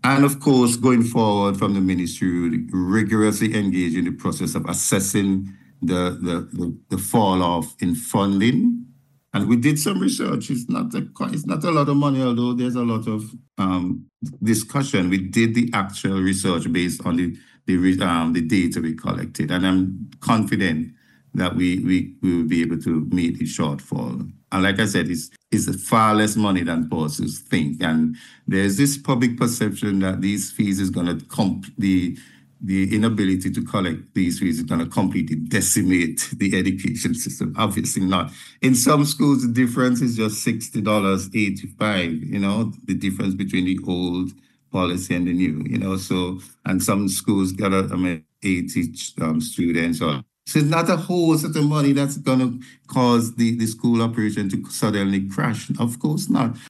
And of course, going forward from the ministry, we will rigorously engage in the process of assessing the fall off in funding. And we did some research. It's not a lot of money, although there's a lot of discussion. We did the actual research based on the data we collected, and I'm confident that we will be able to meet the shortfall. And like I said, it's far less money than bosses think. And there's this public perception that these fees is going to the inability to collect these fees is going to completely decimate the education system. Obviously not. In some schools, the difference is just $60.85, the difference between the old policy and the new. So, and some schools got 80 students or so it's not a whole set of money that's going to cause the school operation to suddenly crash. Of course not.